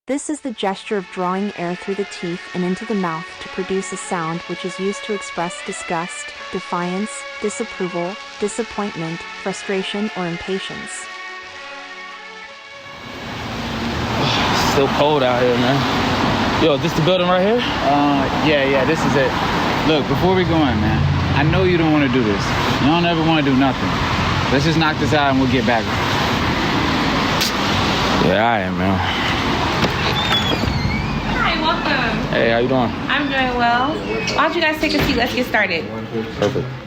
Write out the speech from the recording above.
This is the gesture of drawing air through the teeth and into the mouth to produce a sound which is used to express disgust, defiance, disapproval, disappointment, frustration, or impatience. It's still cold out here, man. Yo, is this the building right here? Yeah, this is it. Look, before we go in, man, I know you don't want to do this. You don't ever want to do nothing. Let's just knock this out and we'll get back. Yeah, I am, man. Hi, welcome. Hey, how you doing? I'm doing well. Why don't you guys take a seat? Let's get started. Perfect.